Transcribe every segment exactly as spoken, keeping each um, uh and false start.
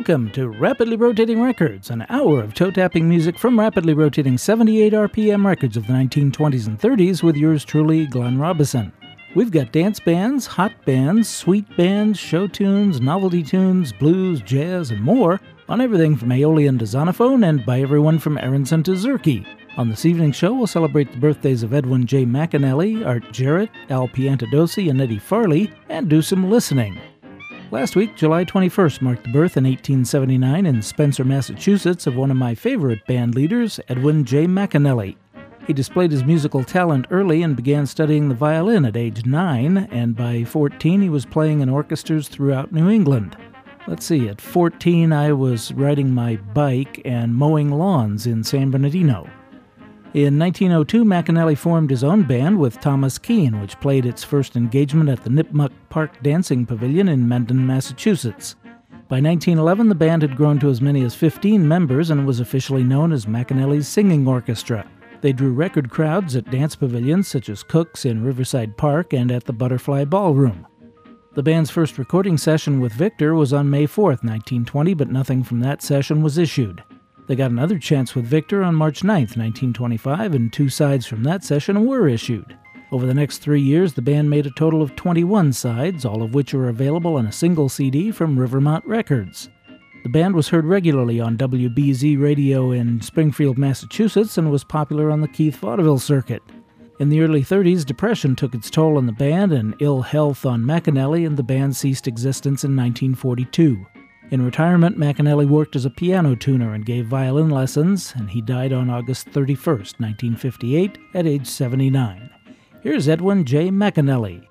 Welcome to Rapidly Rotating Records, an hour of toe-tapping music from rapidly rotating seventy-eight R P M records of the nineteen twenties and thirties with yours truly, Glenn Robison. We've got dance bands, hot bands, sweet bands, show tunes, novelty tunes, blues, jazz, and more on everything from Aeolian to Zonophone and by everyone from Aronson to Zurke. On this evening's show, we'll celebrate the birthdays of Edwin J. McAnally, Art Jarrett, Al Piantadosi, and Eddie Farley, and do some listening. Last week, July twenty-first, marked the birth in eighteen seventy-nine in Spencer, Massachusetts, of one of my favorite band leaders, Edwin J. McAnally. He displayed his musical talent early and began studying the violin at age nine, and by fourteen he was playing in orchestras throughout New England. Let's see, at fourteen I was riding my bike and mowing lawns in San Bernardino. In nineteen oh two, McAnally formed his own band with Thomas Keane, which played its first engagement at the Nipmuc Park Dancing Pavilion in Mendon, Massachusetts. By nineteen eleven, the band had grown to as many as fifteen members and was officially known as McAnally's Singing Orchestra. They drew record crowds at dance pavilions such as Cook's in Riverside Park and at the Butterfly Ballroom. The band's first recording session with Victor was on May fourth, nineteen twenty, but nothing from that session was issued. They got another chance with Victor on March ninth, nineteen twenty-five, and two sides from that session were issued. Over the next three years, the band made a total of twenty-one sides, all of which are available on a single C D from Rivermont Records. The band was heard regularly on W B Z radio in Springfield, Massachusetts, and was popular on the Keith Vaudeville circuit. In the early thirties, depression took its toll on the band and ill health on McAnally, and the band ceased existence in nineteen forty-two. In retirement, McAnally worked as a piano tuner and gave violin lessons, and he died on August thirty-first, nineteen fifty-eight, at age seventy-nine. Here's Edwin J. McAnally.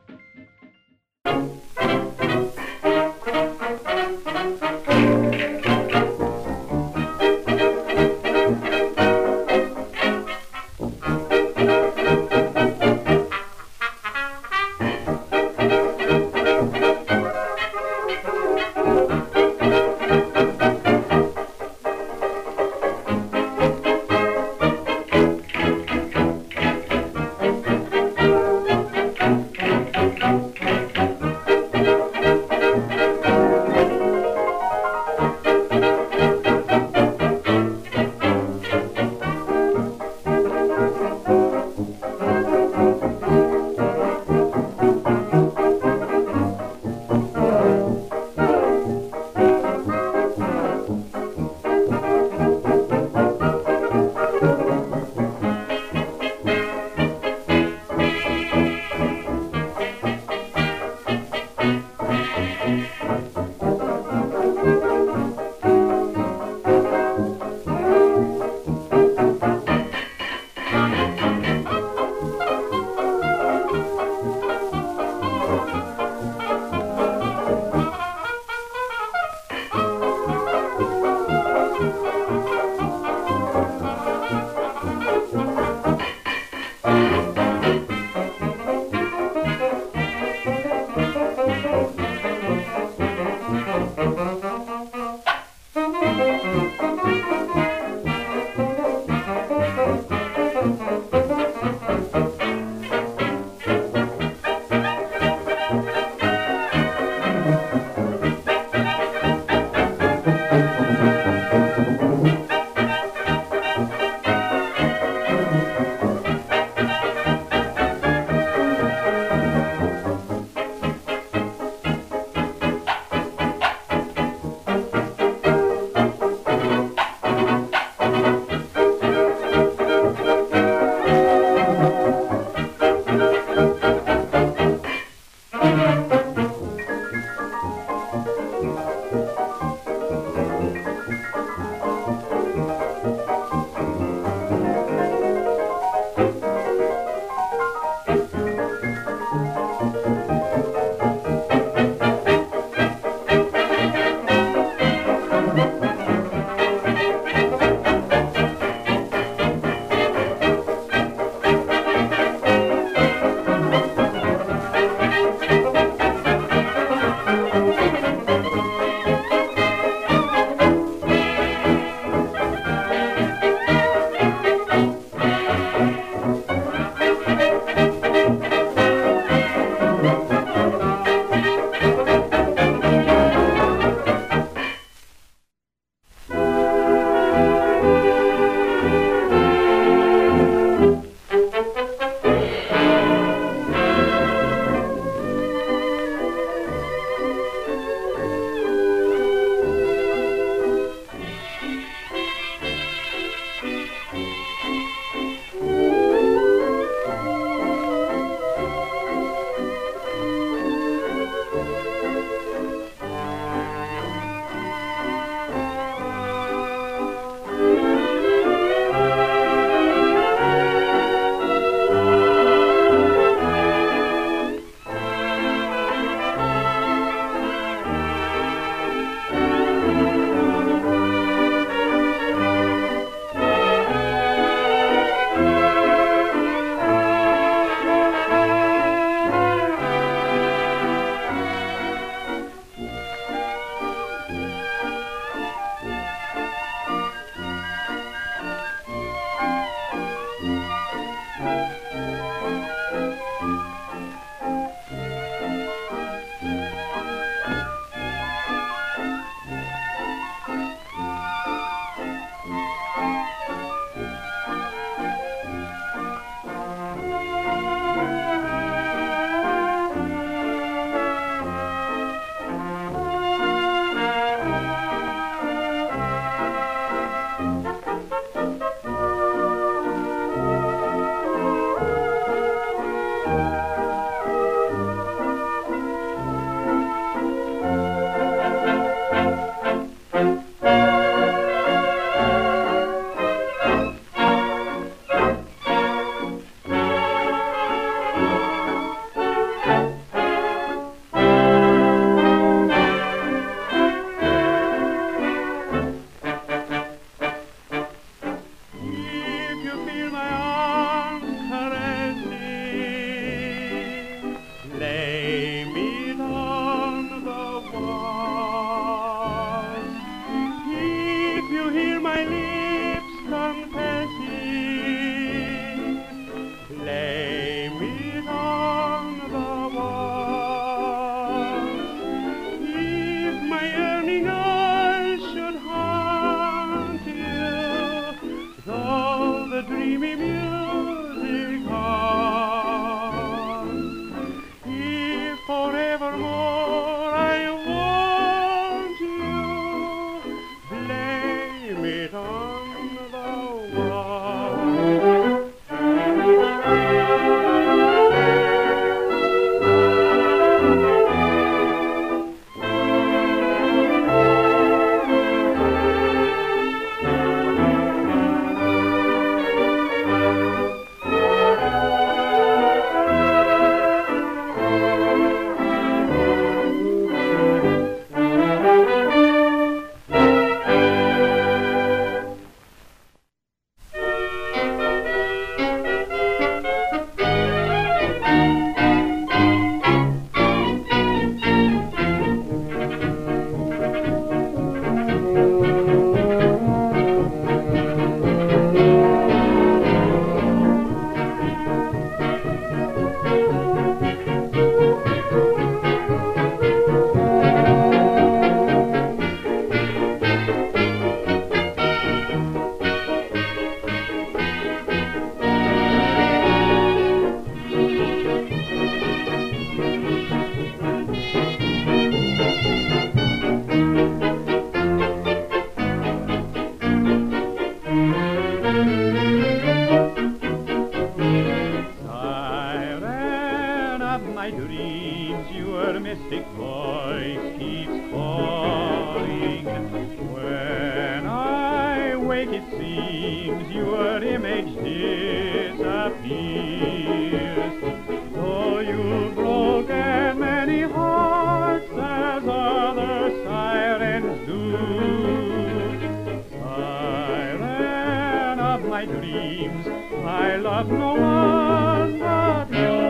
dreams your image disappears. Though you've broken many hearts as other sirens do, siren of my dreams, I love no one but you.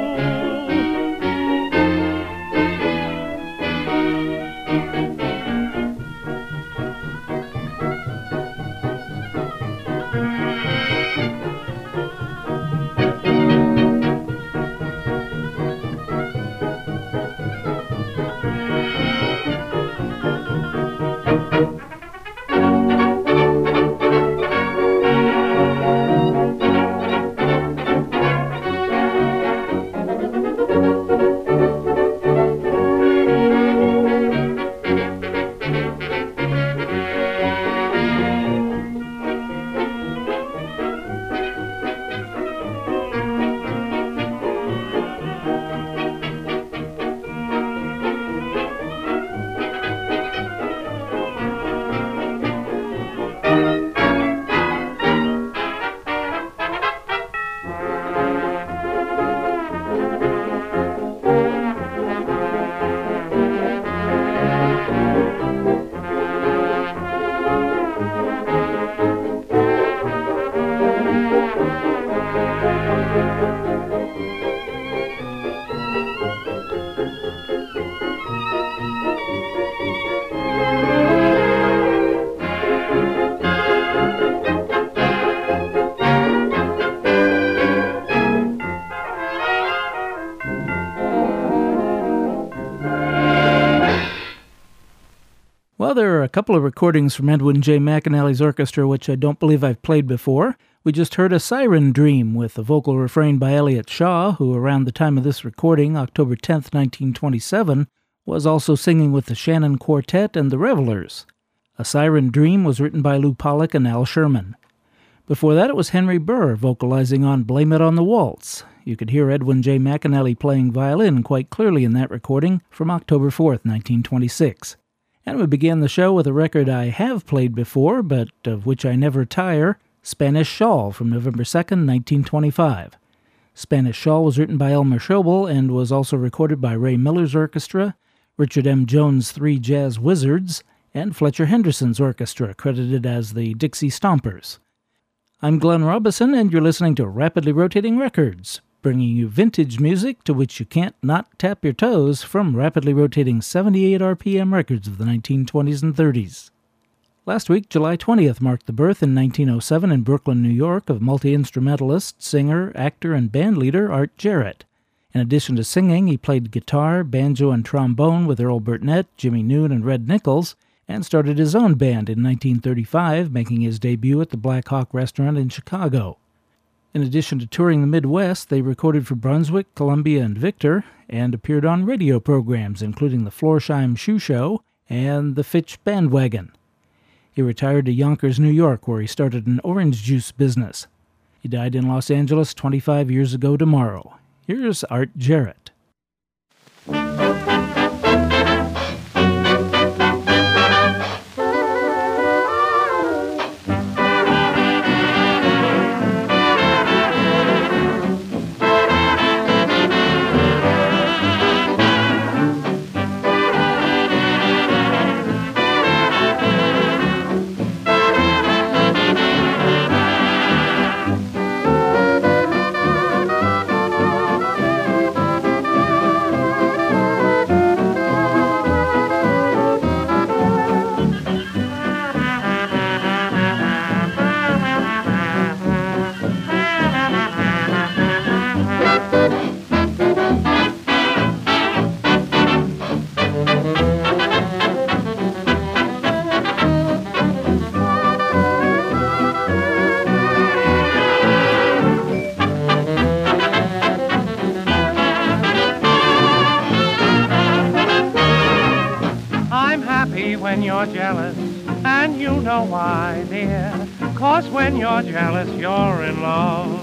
Well, there are a couple of recordings from Edwin J. McAnally's orchestra which I don't believe I've played before. We just heard A Siren Dream with a vocal refrain by Elliott Shaw, who around the time of this recording, October tenth, nineteen twenty-seven, was also singing with the Shannon Quartet and the Revelers. A Siren Dream was written by Lou Pollack and Al Sherman. Before that, it was Henry Burr vocalizing on Blame It on the Waltz. You could hear Edwin J. McAnally playing violin quite clearly in that recording from October fourth, nineteen twenty-six. And we began the show with a record I have played before, but of which I never tire, Spanish Shawl from November second, nineteen twenty-five. Spanish Shawl was written by Elmer Schobel and was also recorded by Ray Miller's orchestra, Richard M. Jones' Three Jazz Wizards, and Fletcher Henderson's orchestra, credited as the Dixie Stompers. I'm Glenn Robison, and you're listening to Rapidly Rotating Records, bringing you vintage music to which you can't not tap your toes from rapidly rotating seventy-eight R P M records of the nineteen twenties and thirties. Last week, July twentieth, marked the birth in nineteen oh seven in Brooklyn, New York, of multi-instrumentalist, singer, actor, and bandleader Art Jarrett. In addition to singing, he played guitar, banjo, and trombone with Earl Burtnett, Jimmy Noon, and Red Nichols, and started his own band in nineteen thirty-five, making his debut at the Black Hawk Restaurant in Chicago. In addition to touring the Midwest, they recorded for Brunswick, Columbia, and Victor, and appeared on radio programs including the Florsheim Shoe Show and the Fitch Bandwagon. He retired to Yonkers, New York, where he started an orange juice business. He died in Los Angeles twenty-five years ago tomorrow. Here's Art Jarrett. When you're jealous, and you know why, dear, 'cause when you're jealous, you're in love.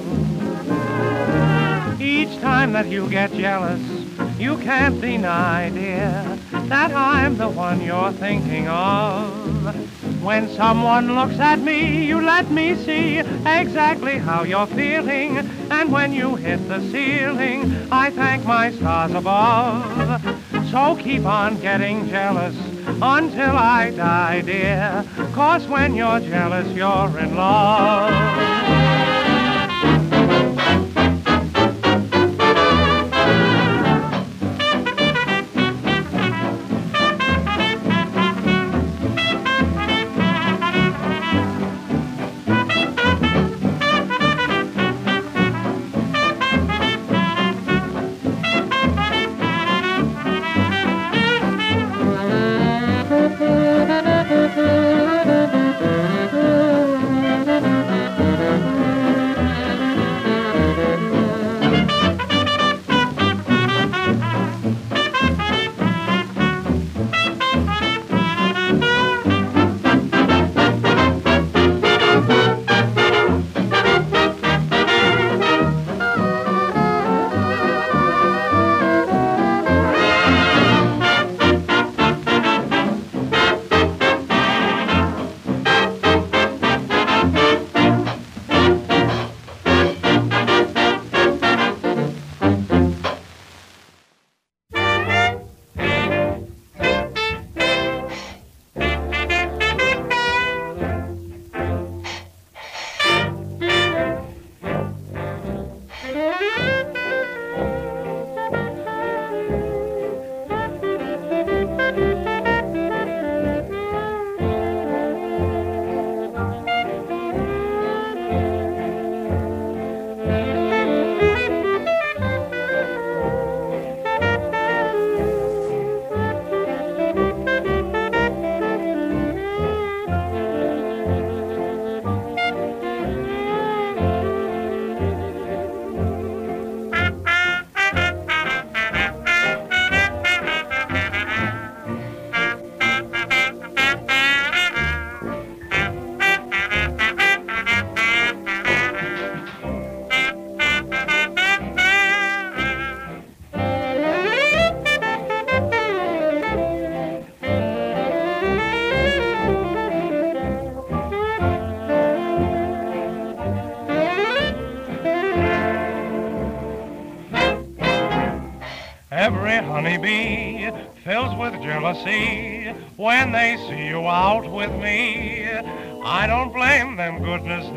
Each time that you get jealous, you can't deny, dear, that I'm the one you're thinking of. When someone looks at me, you let me see exactly how you're feeling. And when you hit the ceiling, I thank my stars above. So keep on getting jealous until I die, dear. 'Cause when you're jealous, you're in love. Every honeybee fills with jealousy when they see you out with me. I don't blame them, goodness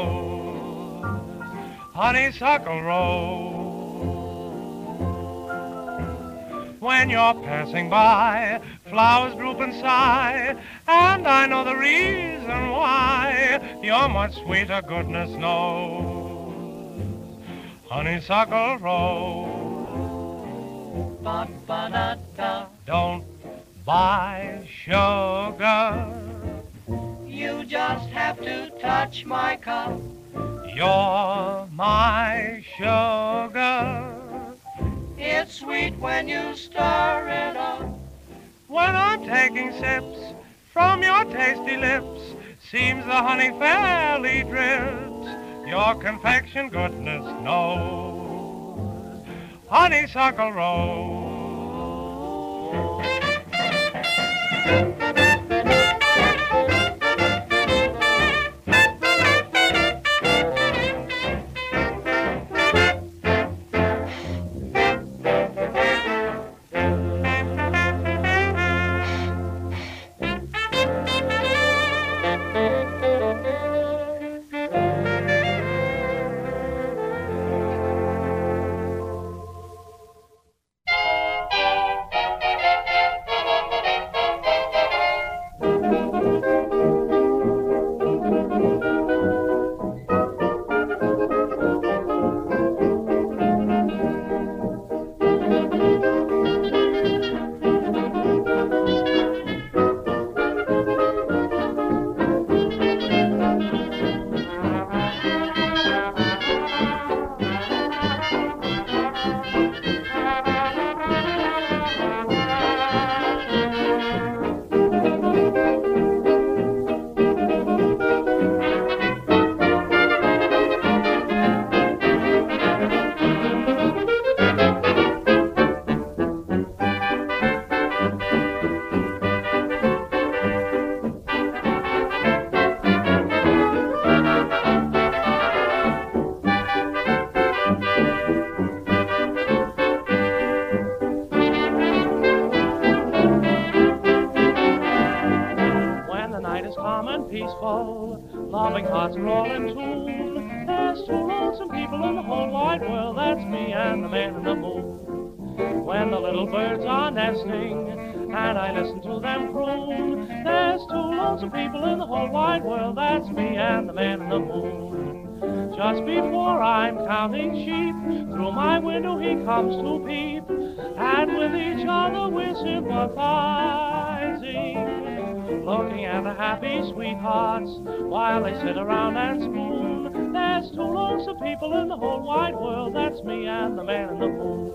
knows. Honeysuckle rose. When you're passing by, flowers droop and sigh, and I know the reason why. You're much sweeter, goodness knows. Honeysuckle rose. Ba-ba-da-da. Don't buy sugar. You just have to touch my cup. You're my sugar. It's sweet when you stir it up. When I'm taking sips from your tasty lips, seems the honey fairly drips. Your confection, goodness knows. Honeysuckle rose. lots of rolling tune. There's two lonesome people in the whole wide world, that's me and the man in the moon. When the little birds are nesting and I listen to them croon, there's two lonesome people in the whole wide world, that's me and the man in the moon. Just before I'm counting sheep, through my window he comes to peep, and with each other we're sympathizing, looking at the happy sweethearts while they sit around and spoon. There's two lonesome people in the whole wide world, that's me and the man in the moon.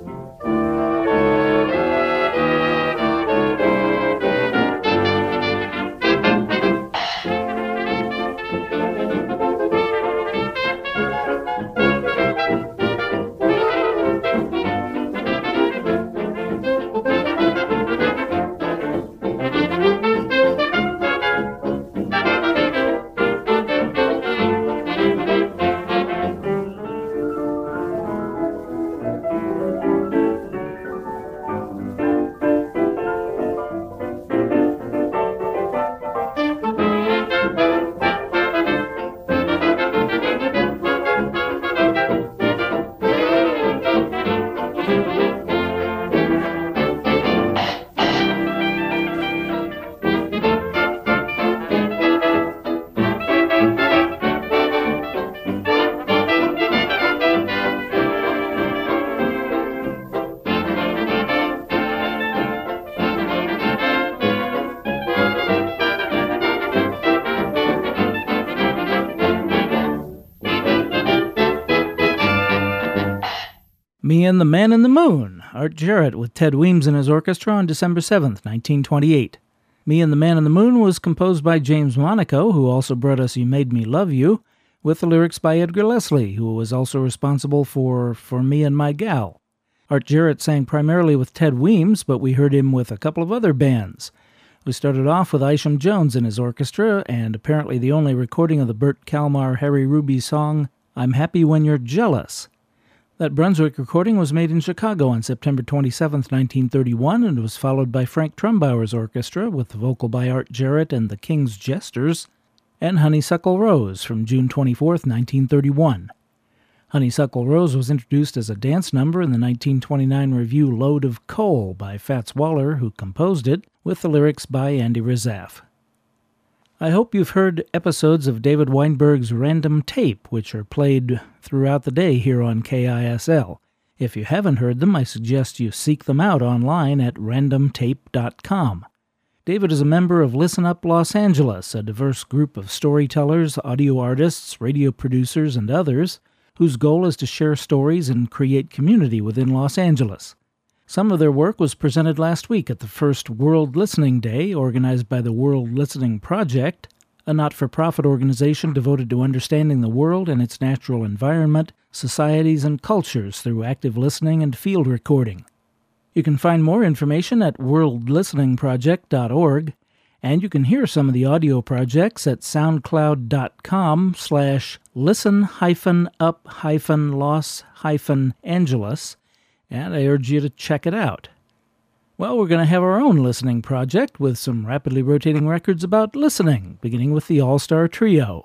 Me and the Man in the Moon, Art Jarrett with Ted Weems and his orchestra on December seventh, nineteen twenty-eight. Me and the Man in the Moon was composed by James Monaco, who also brought us You Made Me Love You, with the lyrics by Edgar Leslie, who was also responsible for For Me and My Gal. Art Jarrett sang primarily with Ted Weems, but we heard him with a couple of other bands. We started off with Isham Jones and his orchestra, and apparently the only recording of the Burt Kalmar Harry Ruby song, I'm Happy When You're Jealous. That Brunswick recording was made in Chicago on September twenty-seventh, nineteen thirty-one, and was followed by Frank Trumbauer's orchestra, with the vocal by Art Jarrett and the King's Jesters, and Honeysuckle Rose from June twenty-fourth, nineteen thirty-one. Honeysuckle Rose was introduced as a dance number in the nineteen twenty-nine revue Load of Coal by Fats Waller, who composed it, with the lyrics by Andy Razaf. I hope you've heard episodes of David Weinberg's Random Tape, which are played throughout the day here on K I S L. If you haven't heard them, I suggest you seek them out online at random tape dot com. David is a member of Listen Up Los Angeles, a diverse group of storytellers, audio artists, radio producers, and others, whose goal is to share stories and create community within Los Angeles. Some of their work was presented last week at the first World Listening Day, organized by the World Listening Project, a not-for-profit organization devoted to understanding the world and its natural environment, societies, and cultures through active listening and field recording. You can find more information at world listening project dot org, and you can hear some of the audio projects at soundcloud.com slash listen hyphen up hyphen los hyphen Angeles, and I urge you to check it out. Well, we're going to have our own listening project with some rapidly rotating records about listening, beginning with the All-Star Trio.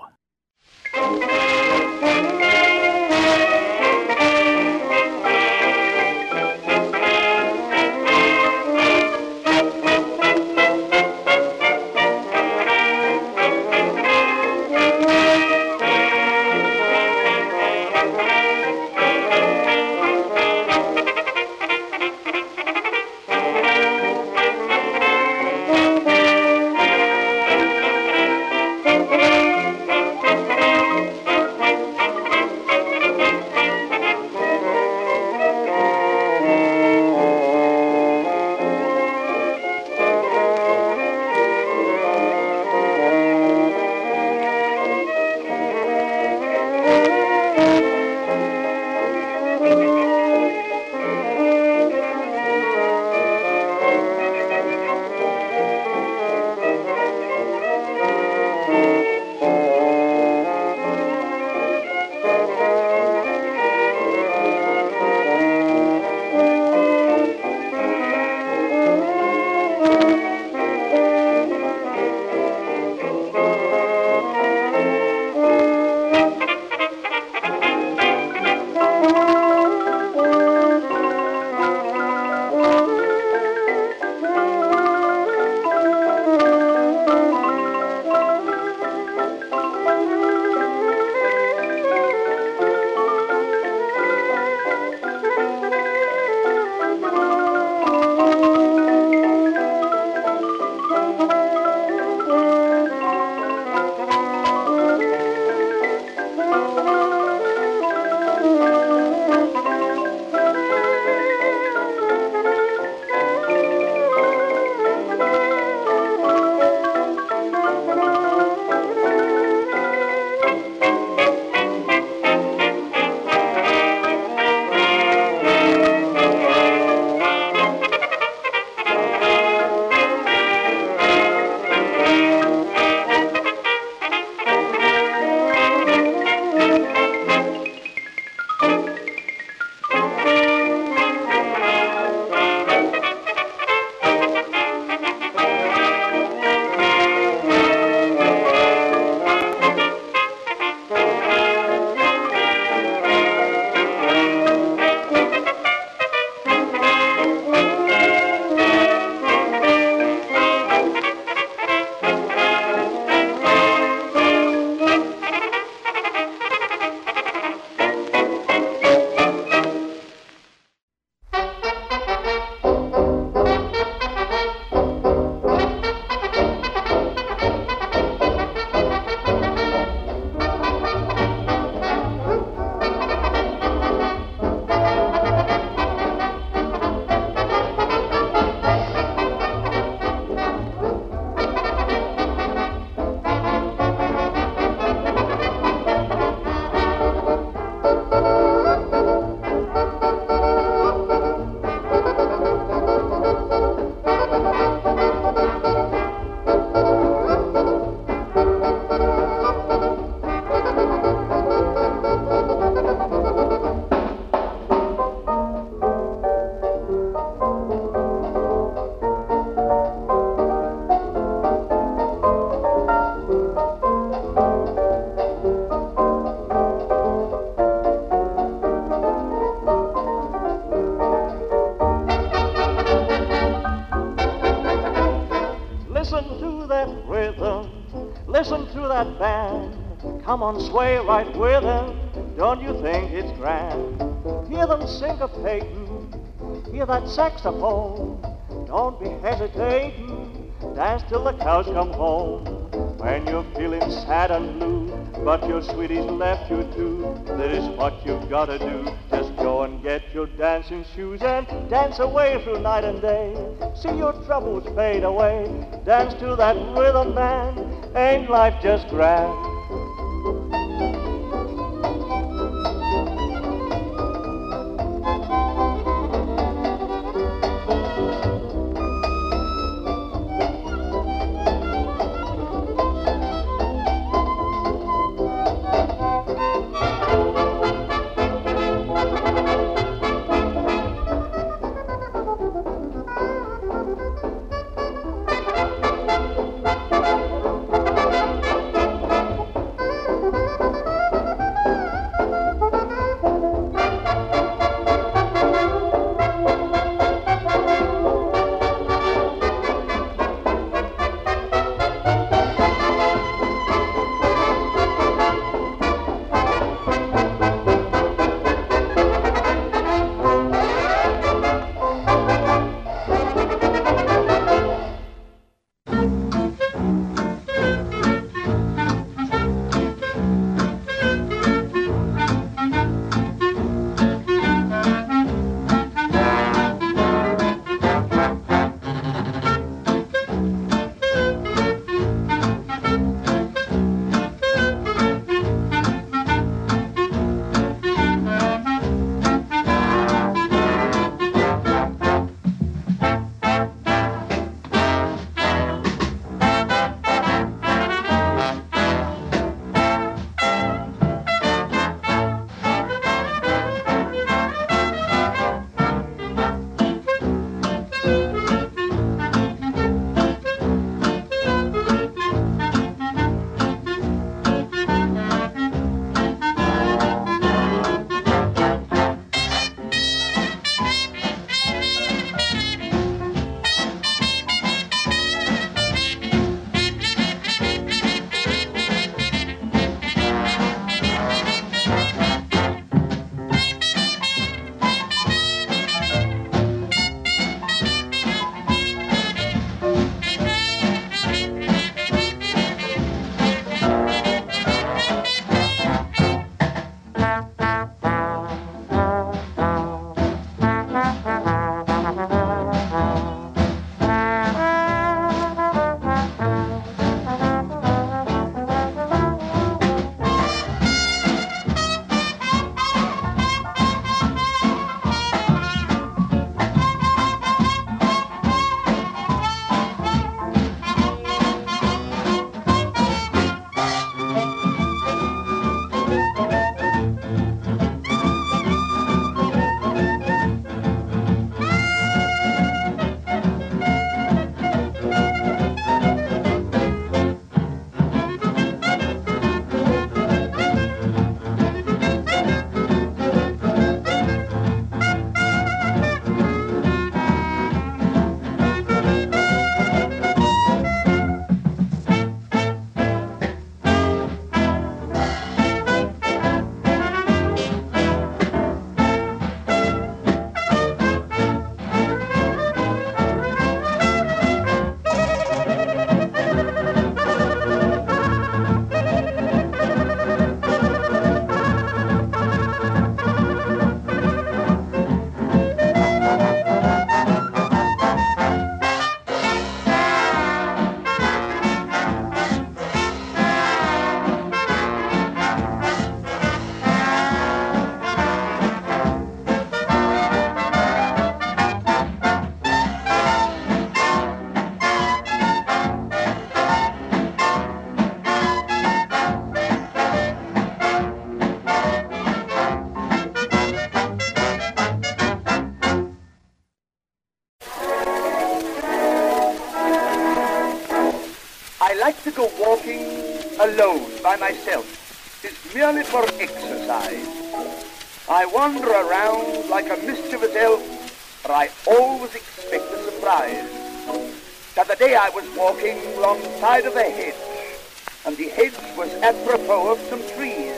Listen to that band. Come on, sway right with them. Don't you think it's grand? Hear them syncopating. Hear that saxophone. Don't be hesitating. Dance till the cows come home. When you're feeling sad and blue, but your sweetie's left you too, this is what you've got to do. Just go and get your dancing shoes and dance away through night and day. See your troubles fade away. Dance to that rhythm band. Ain't life just grand? like to go walking alone by myself. It's merely for exercise. I wander around like a mischievous elf, but I always expect a surprise. The other day I was walking alongside of a hedge, and the hedge was apropos of some trees.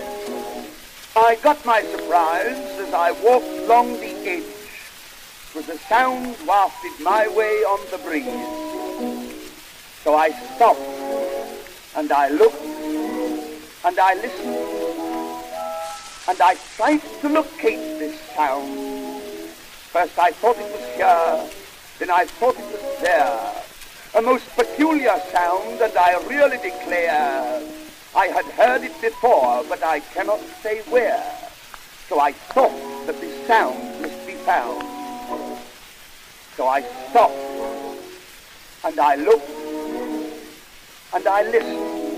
I got my surprise as I walked along the edge. It was a sound wafted my way on the breeze. So I stopped, and I looked, and I listened, and I tried to locate this sound. First I thought it was here, then I thought it was there. A most peculiar sound, and I really declare I had heard it before, but I cannot say where. So I thought that this sound must be found. So I stopped, and I looked, and I listened.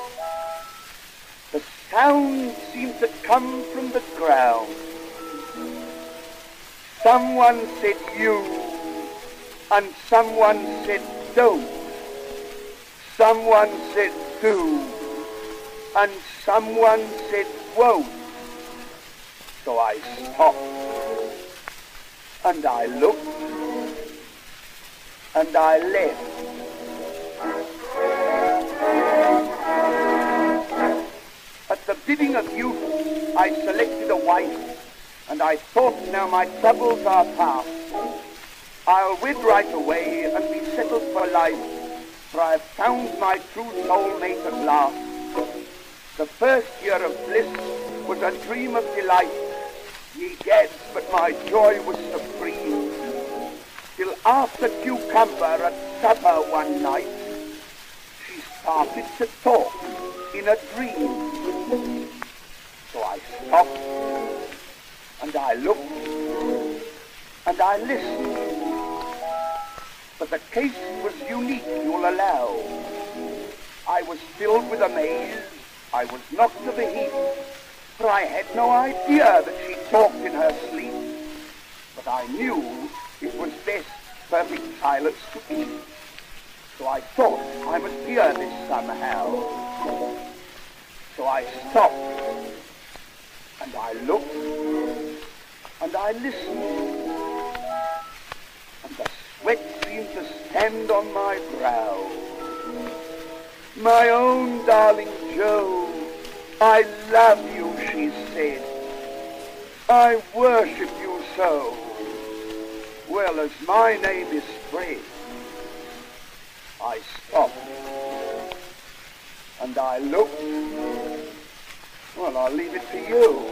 The sound seemed to come from the ground. Someone said you, and someone said don't. Someone said do, and someone said won't. So I stopped, and I looked, and I left. At the bidding of youth, I selected a wife, and I thought now my troubles are past. I'll wed right away and be settled for life, for I have found my true soulmate at last. The first year of bliss was a dream of delight. Ye gads, but my joy was supreme. Till after cucumber at supper one night, she started to talk in a dream. So I stopped, and I looked, and I listened. But the case was unique, you'll allow. I was filled with amaze, I was knocked to the heap, for I had no idea that she talked in her sleep. But I knew it was best perfect silence to keep. So I thought I must hear this somehow. So I stopped, and I looked, and I listened, and the sweat seemed to stand on my brow. My own darling Joe, I love you, she said. I worship you so. Well, as my name is Fred, I stopped, and I looked. Well, I'll leave it to you.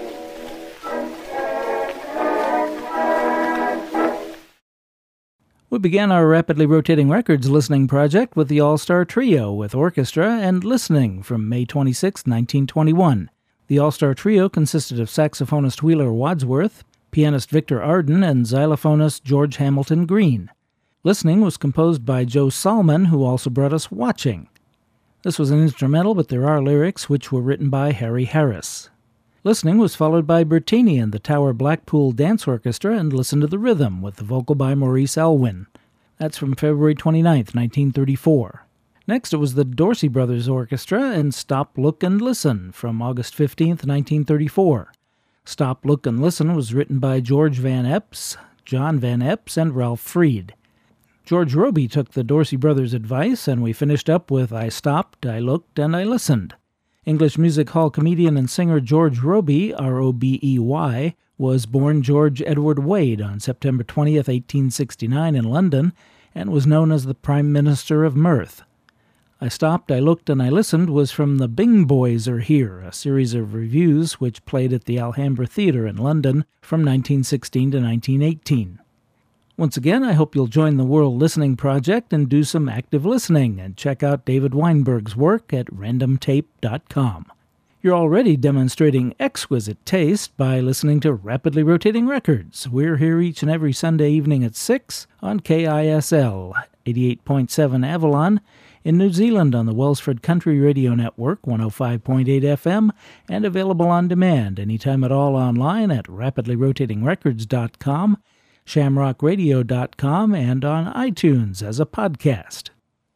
We began our rapidly rotating records listening project with the All-Star Trio with orchestra and listening from May twenty-sixth, nineteen twenty-one. The All-Star Trio consisted of saxophonist Wheeler Wadsworth, pianist Victor Arden, and xylophonist George Hamilton Green. Listening was composed by Joe Salmon, who also brought us Watching. This was an instrumental, but there are lyrics which were written by Harry Harris. Listening was followed by Bertini and the Tower Blackpool Dance Orchestra and Listen to the Rhythm with the vocal by Maurice Elwin. That's from February twenty-ninth, nineteen thirty-four. Next, it was the Dorsey Brothers Orchestra and Stop, Look, and Listen from August fifteenth, nineteen thirty-four. Stop, Look, and Listen was written by George Van Epps, John Van Epps, and Ralph Freed. George Robey took the Dorsey Brothers' advice, and we finished up with I Stopped, I Looked, and I Listened. English Music Hall comedian and singer George Robey, R O B E Y, was born George Edward Wade on September twentieth, eighteen sixty-nine in London, and was known as the Prime Minister of Mirth. I Stopped, I Looked, and I Listened was from the Bing Boys Are Here, a series of revues which played at the Alhambra Theatre in London from nineteen sixteen to nineteen eighteen. Once again, I hope you'll join the World Listening Project and do some active listening, and check out David Weinberg's work at random tape dot com. You're already demonstrating exquisite taste by listening to Rapidly Rotating Records. We're here each and every Sunday evening at six on K I S L, eighty-eight point seven Avalon, in New Zealand on the Wellsford Country Radio Network, one oh five point eight F M, and available on demand anytime at all online at rapidly rotating records dot com, shamrock radio dot com, and on iTunes as a podcast.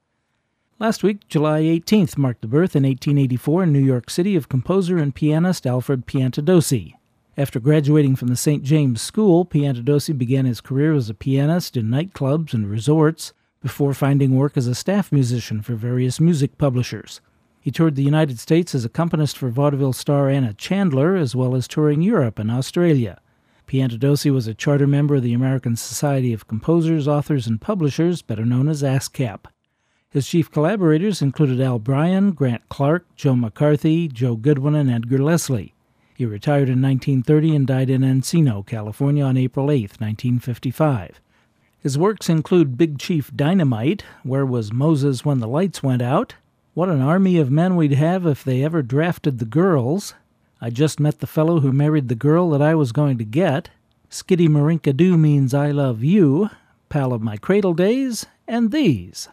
Last week, July eighteenth, marked the birth in eighteen eighty-four in New York City of composer and pianist Alfred Piantadosi. After graduating from the Saint James School, Piantadosi began his career as a pianist in nightclubs and resorts, before finding work as a staff musician for various music publishers. He toured the United States as accompanist for vaudeville star Anna Chandler, as well as touring Europe and Australia. Piantadosi was a charter member of the American Society of Composers, Authors, and Publishers, better known as ASCAP. His chief collaborators included Al Bryan, Grant Clark, Joe McCarthy, Joe Goodwin, and Edgar Leslie. He retired in nineteen thirty and died in Encino, California on April eighth, nineteen fifty-five. His works include Big Chief Dynamite, Where Was Moses When the Lights Went Out, What an Army of Men We'd Have If They Ever Drafted the Girls, I Just Met the Fellow Who Married the Girl That I Was Going to Get, Skitty Marinka-Doo Means I Love You, Pal of My Cradle Days, and these.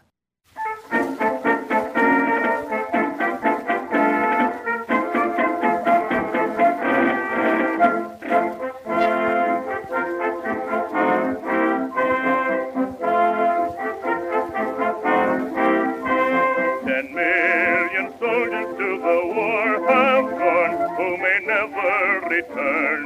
Return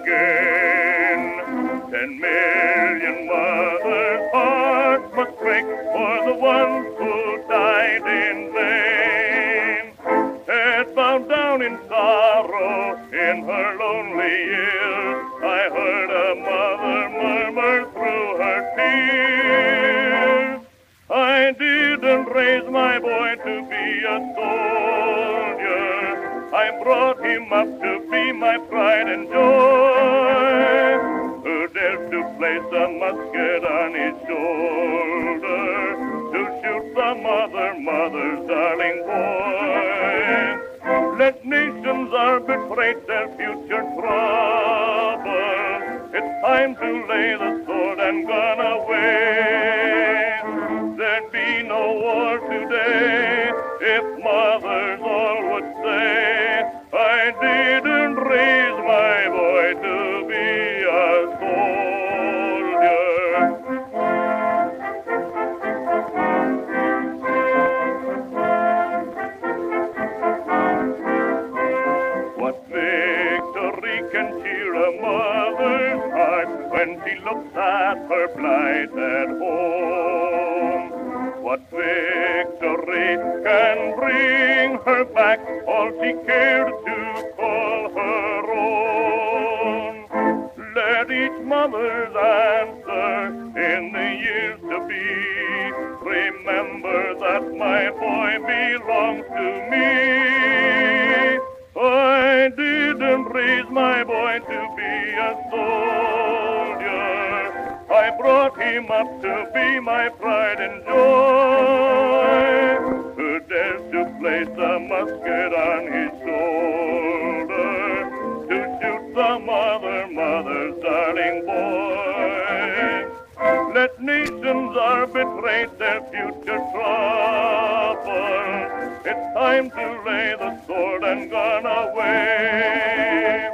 again. Ten million mothers' hearts must break for the ones who died in vain. Head bowed down in sorrow in her lonely years, I heard a mother murmur through her tears, I didn't raise my boy to be a soldier, I brought him up to be my pride and joy. Who dares to place a musket on his shoulder to shoot some other mother's darling boy? Let nations arbitrate their future trouble. It's time to lay the sword and gun away. There'd be no war today if mothers all would say, I didn't raise my boy to be a soldier. What victory can cheer a mother's heart when she looks at her blighted home? What victory can bring her back all she cared to call her own? Let each mother's answer in the years to be remember that my boy belongs to me. I didn't raise my boy to be a soldier, I brought him up to be my pride and joy. Who dares to place a musket on his shoulder to shoot some other mother's darling boy? Let nations arbitrate their future trouble. It's time to lay the sword and gun away.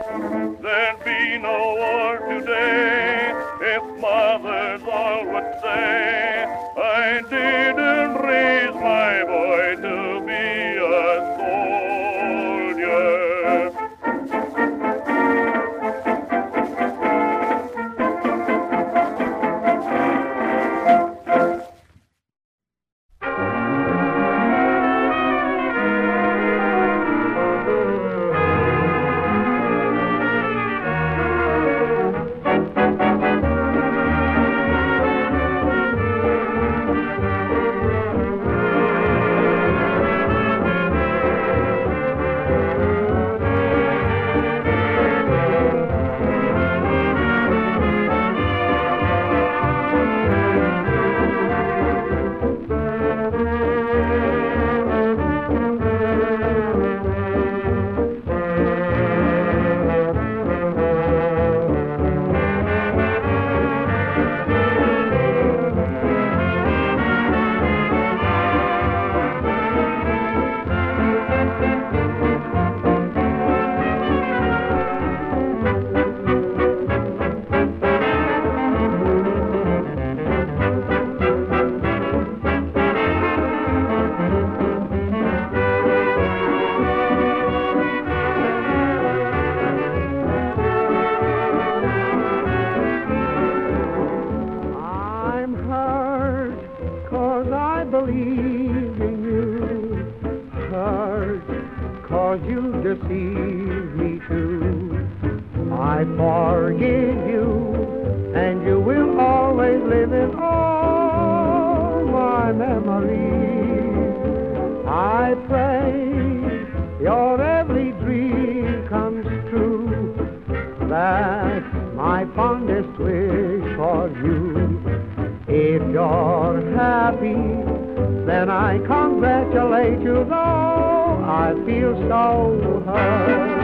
I forgive you, and you will always live in all my memories. I pray your every dream comes true. That's my fondest wish for you. If you're happy, then I congratulate you, though I feel so hurt.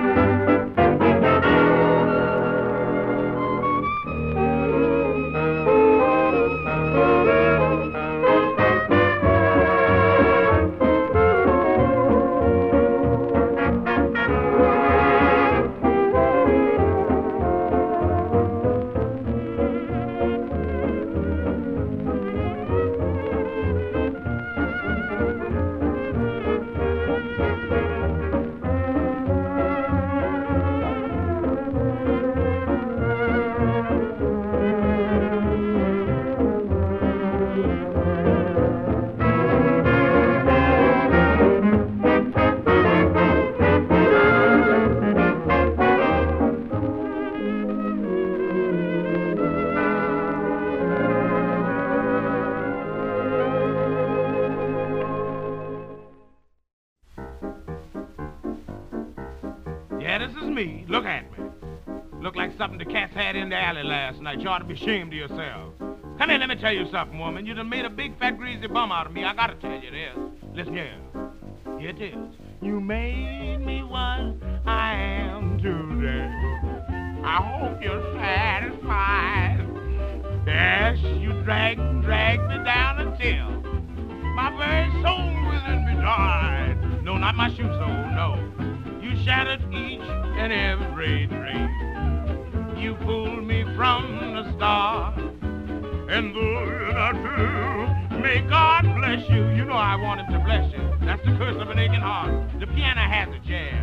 Look at me. Look like something the cats had in the alley last night. You ought to be ashamed of yourself. Come here, let me tell you something, woman. You done made a big, fat, greasy bum out of me. I gotta tell you this. Listen here. Here it is. You made me what I am today. I hope you're satisfied. Yes, you dragged, dragged me down until my very soul within me died. No, not my shoe sole, no. You shattered each and every dream. You fooled me from the start. And though you're not true, may God bless you. You know I want him to bless you. That's the curse of an aching heart. The piano has a chair.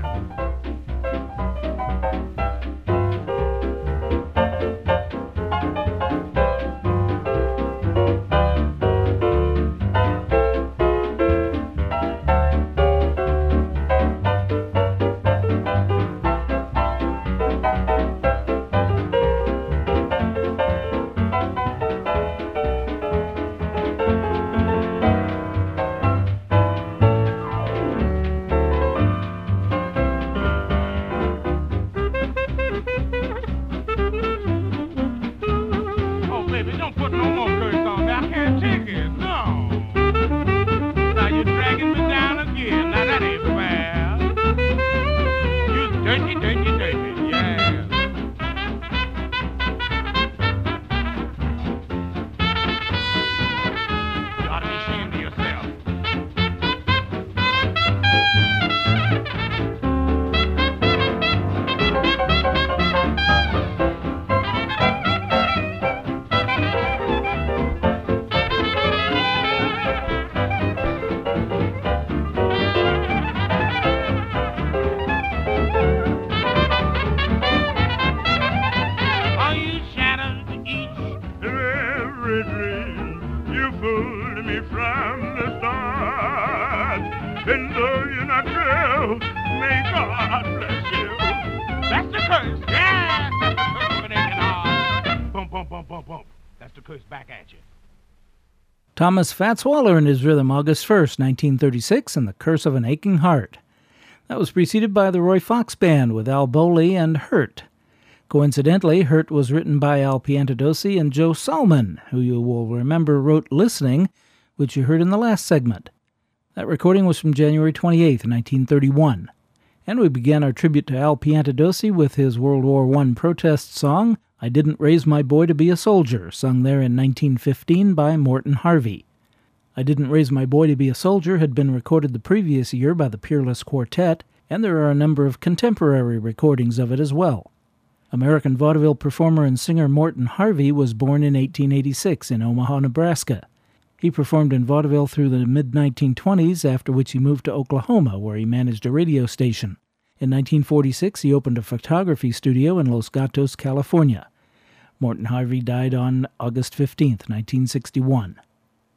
Thomas Fats Waller and his rhythm, August first, nineteen thirty-six, and The Curse of an Aching Heart. That was preceded by the Roy Fox Band with Al Bowley and Hurt. Coincidentally, Hurt was written by Al Piantadosi and Joe Salmon, who you will remember wrote Listening, which you heard in the last segment. That recording was from January twenty-eighth, nineteen thirty-one. And we began our tribute to Al Piantadosi with his World War One protest song, I Didn't Raise My Boy to Be a Soldier, sung there in nineteen fifteen by Morton Harvey. I Didn't Raise My Boy to Be a Soldier had been recorded the previous year by the Peerless Quartet, and there are a number of contemporary recordings of it as well. American vaudeville performer and singer Morton Harvey was born in eighteen eighty-six in Omaha, Nebraska. He performed in vaudeville through the mid nineteen twenties, after which he moved to Oklahoma, where he managed a radio station. In nineteen forty-six, he opened a photography studio in Los Gatos, California. Morton Harvey died on August fifteenth, nineteen sixty-one.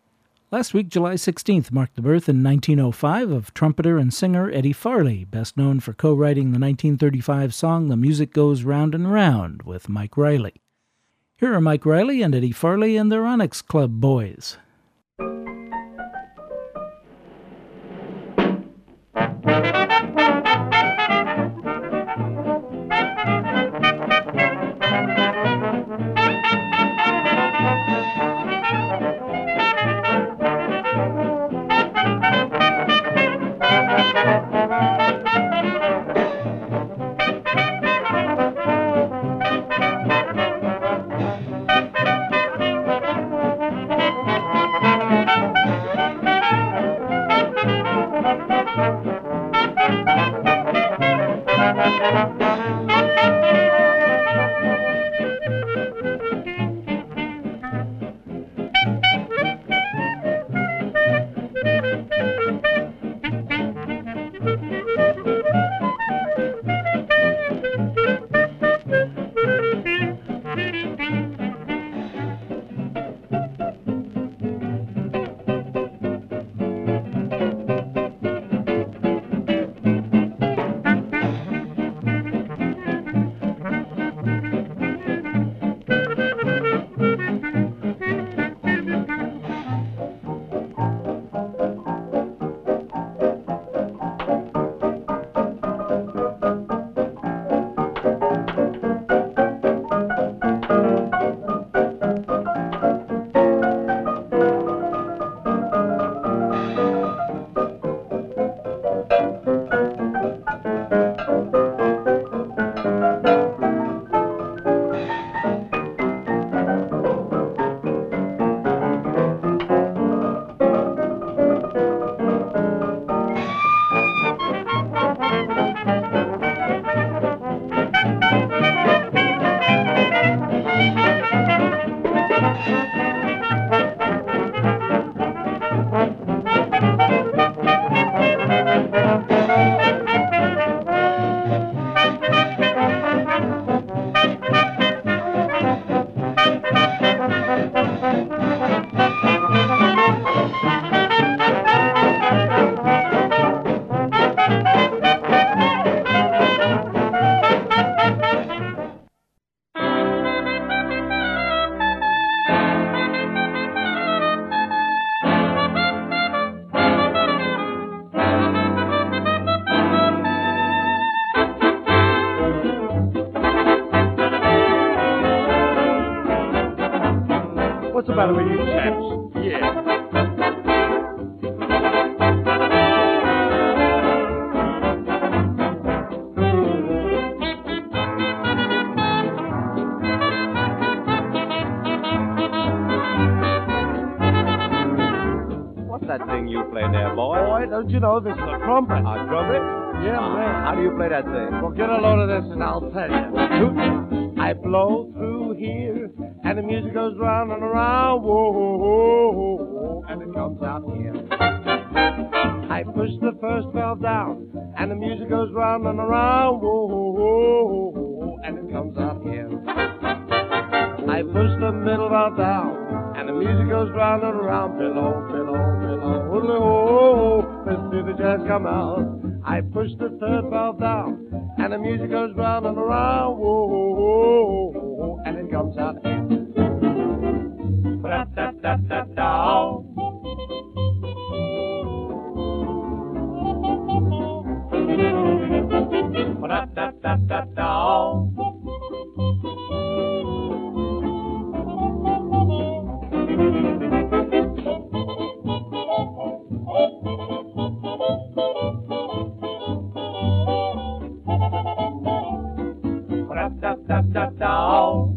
Last week, July sixteenth, marked the birth in nineteen oh five of trumpeter and singer Eddie Farley, best known for co-writing the nineteen thirty-five song The Music Goes Round and Round with Mike Riley. Here are Mike Riley and Eddie Farley and their Onyx Club boys. What's the matter with you chaps? Yeah. What's that thing you play there, boy? Boy, don't you know this is a trumpet? A trumpet? Yeah, Uh, man. How do you play that thing? Well, get a load of this and I'll tell you. I blow through here, and the music goes round and around, whoa, whoa, whoa, whoa, and it comes out here. I push the first valve down, and the music goes round and around, whoa, whoa, whoa, whoa, and it comes out here. I push the middle valve down, and the music goes round and around, below, below, below, whoa, let's see the jazz come out. I push the third valve down, and the music goes round and around, whoa, whoa, whoa, whoa, and it comes out here. Ba-da-da-da-da-da. Ba-da-da-da-da-da. Ba-da-da-da-da-da.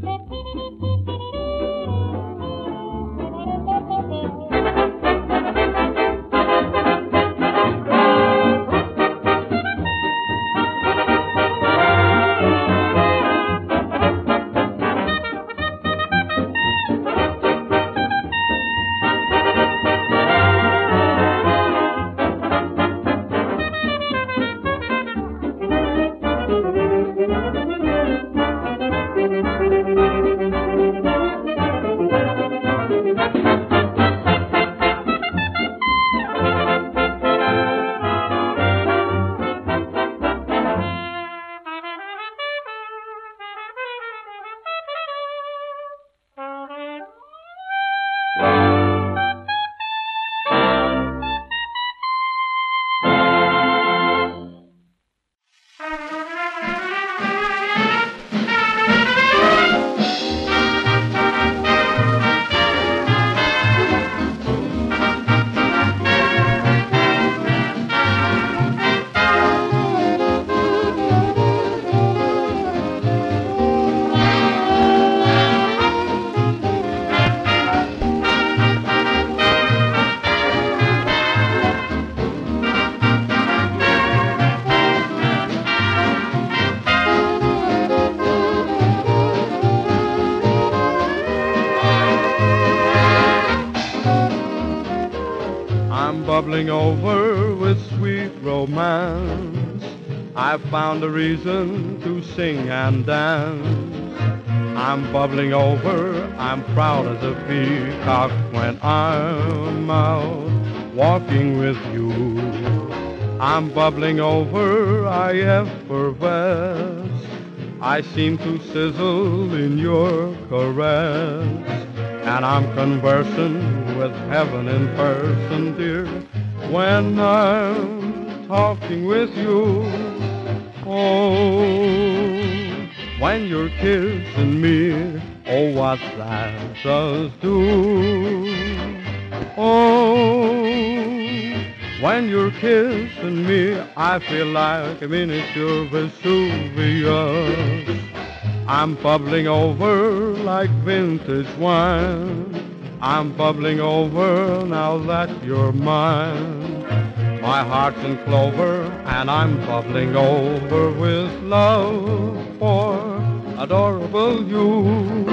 bubbling over with sweet romance. I've found a reason to sing and dance. I'm bubbling over, I'm proud as a peacock when I'm out walking with you. I'm bubbling over, I effervesce. I seem to sizzle in your caress. And I'm conversing with heaven in person, dear, when I'm talking with you. Oh, when you're kissing me, oh, what that does do. Oh, when you're kissing me, I feel like a miniature Vesuvius. I'm bubbling over like vintage wine. I'm bubbling over now that you're mine. My heart's in clover, and I'm bubbling over with love for adorable you.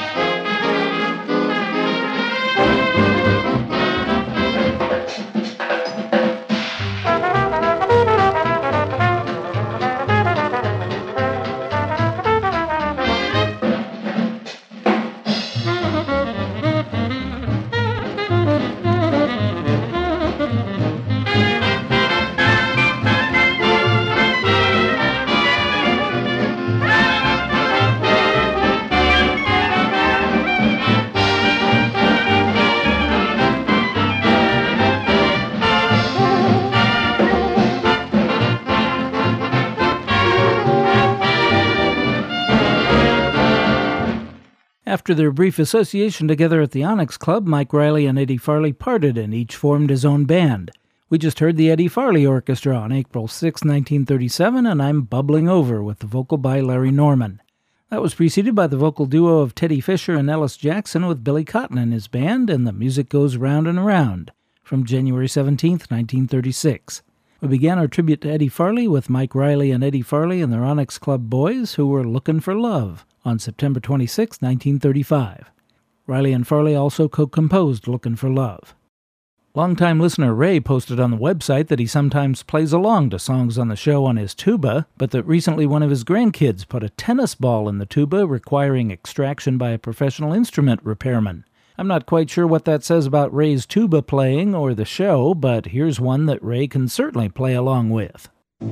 After their brief association together at the Onyx Club, Mike Riley and Eddie Farley parted and each formed his own band. We just heard the Eddie Farley Orchestra on April sixth, nineteen thirty-seven, and I'm Bubbling Over with the vocal by Larry Norman. That was preceded by the vocal duo of Teddy Fisher and Ellis Jackson with Billy Cotton in his band, and The Music Goes Round and Around, from January seventeenth, nineteen thirty-six. We began our tribute to Eddie Farley with Mike Riley and Eddie Farley and their Onyx Club boys, who were looking for love, on September twenty-sixth, nineteen thirty-five. Riley and Farley also co-composed Lookin' for Love. Longtime listener Ray posted on the website that he sometimes plays along to songs on the show on his tuba, but that recently one of his grandkids put a tennis ball in the tuba, requiring extraction by a professional instrument repairman. I'm not quite sure what that says about Ray's tuba playing or the show, but here's one that Ray can certainly play along with.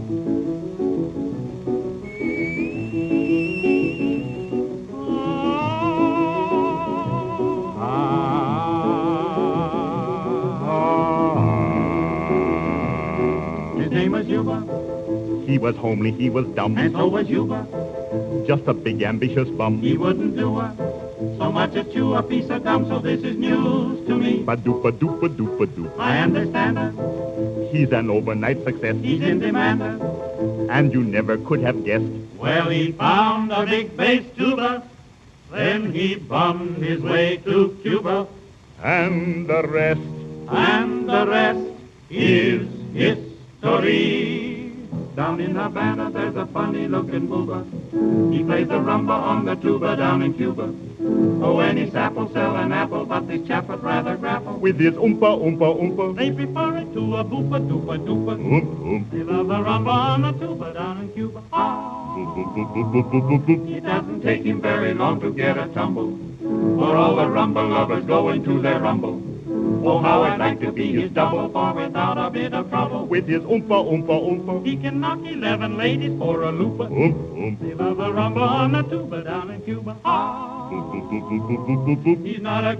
He was homely, he was dumb, and so was Yuba. Just a big ambitious bum. He wouldn't do a, so much as chew a piece of gum, so this is news to me. Ba-doop-a-doop-a-doop-a-doop. I understand her. He's an overnight success. He's in demand, and you never could have guessed. Well, he found a big bass tuba, then he bummed his way to Cuba. And the rest, and the rest is history. Down in Havana, there's a funny-looking booba. He plays the rumba on the tuba down in Cuba. Oh, any sap will sell an apple, but this chap would rather grapple with his oompa, oompa, oompa. They prefer it to a boopa, doopa, doopa. Oomp, oomp. They love the rumba on the tuba down in Cuba. Oh, it doesn't take him very long to get a tumble, for all the rumba lovers go into their rumble. Oh, how I'd like to be his double, for without a bit of trouble, with his oompa, oompa, oompa, he can knock eleven ladies for a loopa. Oomp, oomp. They love the rumba on the tuba down in Cuba. Oh, he's not a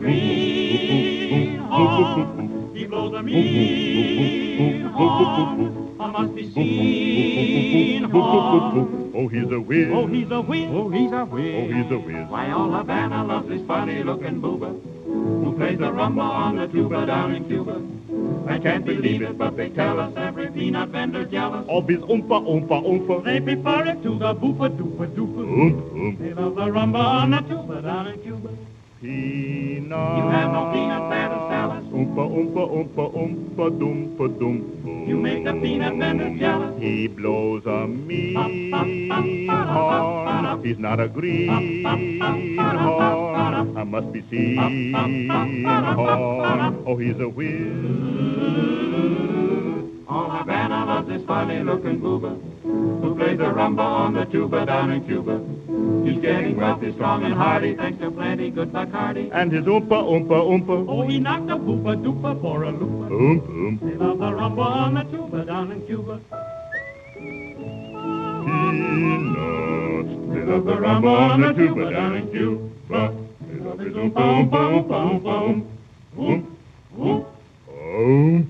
greenhorn, he blows a mean horn, I must be seen horn. Oh, he's a whiz. Oh, he's a whiz. Oh, he's a whiz. Oh, he's a whiz. Why, all Havana loves this funny-looking booba who plays the rumba on the tuba down in Cuba. I can't believe it, but they tell us every peanut vendor jealous of his oompa, oompa, oompa. They prefer it to the boopa, doopa, doopa. Oomp, oomp. They love the rumba on the tuba down in Cuba. Peanut. You have no peanuts there to sell us. Oompa, oompa, oompa, oompa, doompa, doompa. You make the peanut vendor jealous. He blows a mean horn. He's not a green horn. I must be seen horn. Oh, he's a whiz. All Havana loves this funny-looking booba who plays the rumba on the tuba down in Cuba. He's getting wealthy, strong and hearty, thanks to plenty good Bacardi. And his oompa, oompa, oompa. Oh, he knocked a poopa doopa for a loopa. Oompa, oompa. They love the rumba on the tuba down in Cuba. Peanuts. They love the rumba on the tuba down in Cuba. They love his oompa, oompa, oompa, oompa, oompa, oompa, oompa.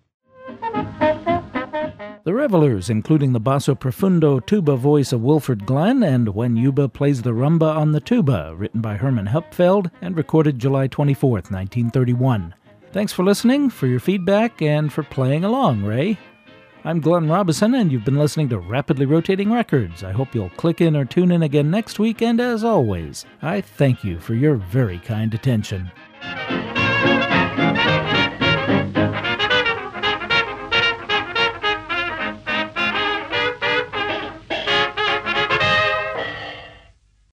The Revelers, including the basso profundo tuba voice of Wilfred Glenn and When Yuba Plays the Rumba on the Tuba, written by Herman Hupfeld and recorded July twenty-fourth, nineteen thirty-one. Thanks for listening, for your feedback, and for playing along, Ray. I'm Glenn Robison, and you've been listening to Rapidly Rotating Records. I hope you'll click in or tune in again next week, and as always, I thank you for your very kind attention.